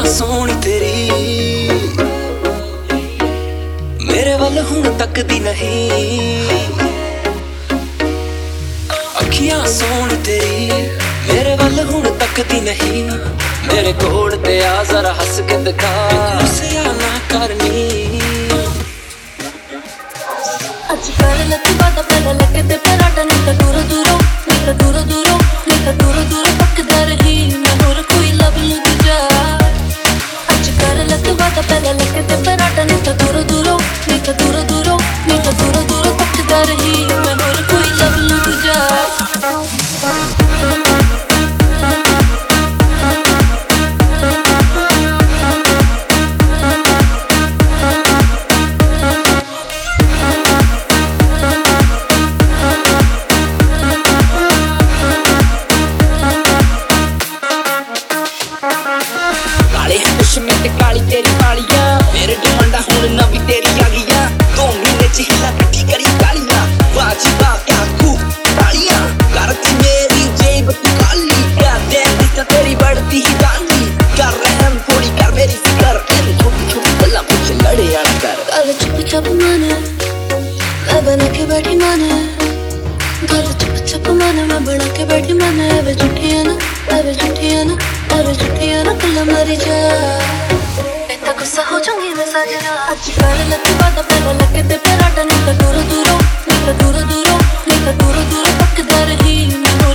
सोनी तेरी मेरे वल हुण तकदी नहीं। अखियां सोनी तेरी मेरे वल हुण तकदी नहीं। मेरे कोल ते आ जरा हस के दिखा, गुस्सा ना करनी। अजकल लती बात पहला लगे ते पराठा नहीं तो दूर दूरों, नहीं तो दूर दूरों, नहीं तो दूर दूरों पकदा रही मैं होर कोई लब लू दूजा। अजकल लती बात पहला लगे ते पराठा नहीं तो दूर दूरों, नहीं तो दूर दूरों, नहीं तो दूर दूरों पकदा रही मैं होर कोई लब लू दूजा। काली तेरी कालियां मेरे डिमांडा हुण नवी तेरी आ गईयां। 2 महीने च हिला कट्ठी करी कालियां, बाजी बा क्या खूब तालियां करती मेरी जेब तू खाली। क्या देखती तेरी बढ़ती ही डांगी, कर रहम थोड़ी कर मेरी फिकर। इन छोटी छोटी गल्लां मुझे लड़े आना कर। गल चुप चुप माने मैं बना के बैठी माने, गल चुप चुप माने मैं बना के बैठी माने। वे झूठियां ना, वे झूठियां ना, वे झूठियां ना कल्ला मरी जा। गुस्सा हो जाऊंगी मैं साजना। अजकल लती बात पहला लगे ते पराठा नहीं तो दूर दूरों, नहीं तो दूर दूरों, नहीं तो दूर दूरों पकदा रही मैं।